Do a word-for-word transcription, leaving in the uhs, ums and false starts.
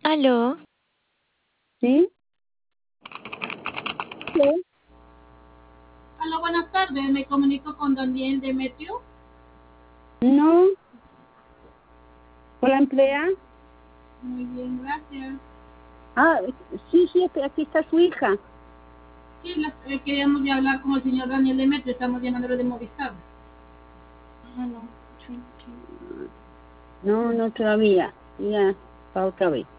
¿Aló? ¿Sí? ¿Sí? Hola, buenas tardes. Me comunico con Daniel Demetrio. No, ¿con la empleada? Muy bien, gracias. Ah, sí, sí, aquí aquí está su hija. Sí, la- eh, queríamos ya hablar con el señor Daniel Demetrio. Estamos llamándolo de Movistar. Ah, no, sí, sí. No, no todavía. Ya, para otra vez.